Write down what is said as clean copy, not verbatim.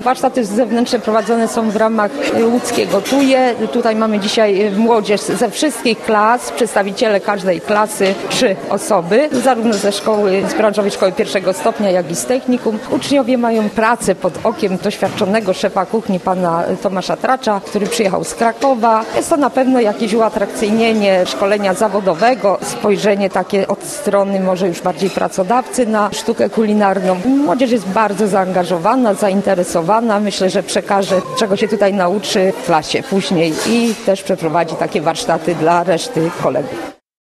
Warsztaty zewnętrzne prowadzone są w ramach łódzkiego TUJE. Tutaj mamy dzisiaj młodzież ze wszystkich klas, przedstawiciele każdej klasy, 3 osoby, zarówno ze szkoły, z branżowej szkoły pierwszego stopnia, jak i z technikum. Uczniowie mają pracę pod okiem doświadczonego szefa kuchni, pana Tomasza Tracza, który przyjechał z Krakowa. Jest to na pewno jakieś uatrakcyjnienie szkolenia zawodowego, spojrzenie takie od strony może już bardziej pracodawcy na sztukę kulinarną. Młodzież jest bardzo zaangażowana, zainteresowana. Myślę, że przekaże, czego się tutaj nauczy w klasie później i też przeprowadzi takie warsztaty dla reszty kolegów.